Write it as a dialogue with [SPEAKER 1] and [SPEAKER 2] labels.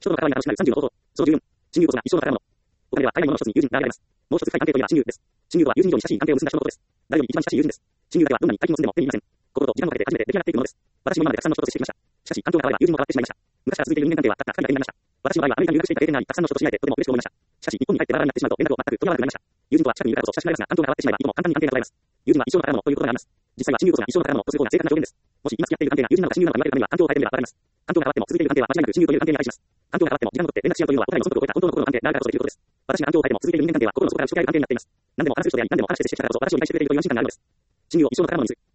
[SPEAKER 1] 人との関わりが楽しくなる30の方法。その14、親友こそが一生の宝物。お金は買い物の一つに友人が挙げられます。もう一つ深い関係といえば親友です。親友とは友人以上に親しい関係を結んだ人のことです。誰より一番親しい友人です。親友だけはどんなに大金を積んでも手に入りません。心と時間をかけて初めて出来上がっていくものです。私も今までたくさんの人と接してきました。しかし、環境が変われば友人も変わってしまいました。昔から続いている人間関係はたった2人だけになりました。私の場合はアメリカに留学していた経験があり、たくさんの人と知り合えてとても嬉しく思いました。しかし、日本に帰ってバラバラになってしまうと連絡を全く取り合わなくなりました。友人とは近くにいるからこそ親しくなりますが、環境が変わってしまえばいとも簡単に関係が途絶えます。友人は一生の宝物ということがあります。実際は親友こそが一生の宝物とする方が正確な条件です。もし今付き合っている関係が友人なのか親友なのか言われるためには環境を変えてみればわかります。環境が変わっても続いている関係は間違いなく親友という関係に値します。環境が変わっても時間をとって連絡し合うというのはお互いの損得を超えた本当の心の関係であるからこそということです。私が環境を変えても続いている人間関係は心の底から打ち解け合える関係になっています。何でも話せる人であり、何でも話せる人であるからこそ私を理解してくれているという安心感があるのです。親友を一生の宝物にする。